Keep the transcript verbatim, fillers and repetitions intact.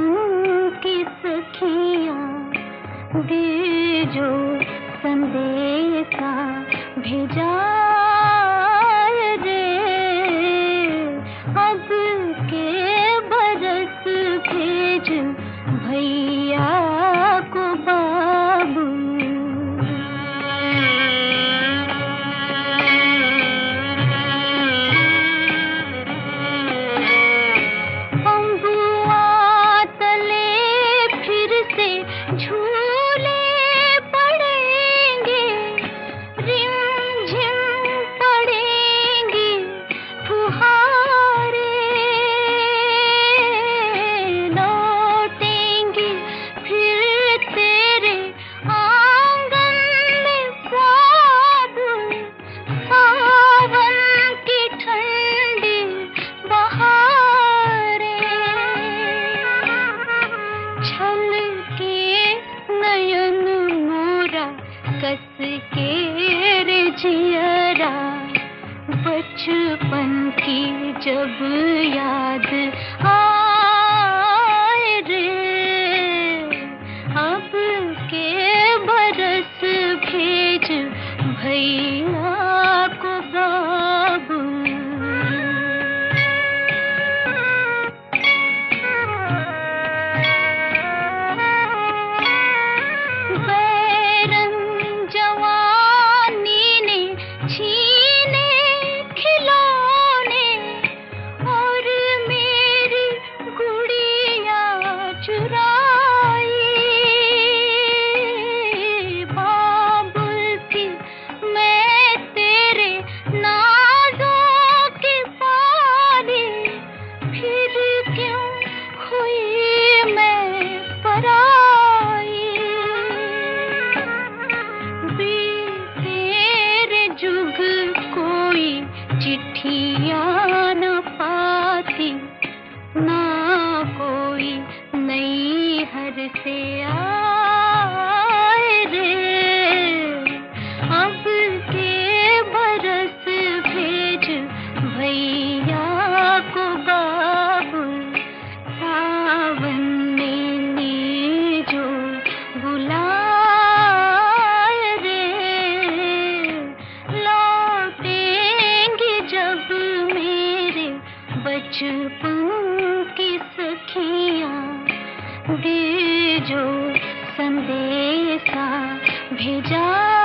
की सखियाँ दे जो संदेशा भेजा रे, अब के बरस भेज भैया को बाबू। अम्बुआ तले फिर से झूले पड़ेंगे, रिमझिम पड़ेंगी फुहारे, लौटेंगी फिर तेरे आंगन में बाबू, सावन की ठंडी बहारें, छल के नयन मोरा कस के रे जियरा, बचपन की जब याद आए रे, अब के बरस भेज भैया को बाबू। बैरन जवानी ने छीने खिलौने, और मेरी गुड़िया चुराई, बाबुल थी मैं तेरे नाज़ों की पाली, फिर क्यों हुई मैं पराई, तेरे जुग कोई चिट्ठियाँ न पाती, ना कोई नई हर से आए रे, अब के बरस भेज भैया को बाबू, सावन में नी जो बुलाए रे, लौटेंगी जब मेरे बचपन की सखियाँ दे जो संदेशा भेजा।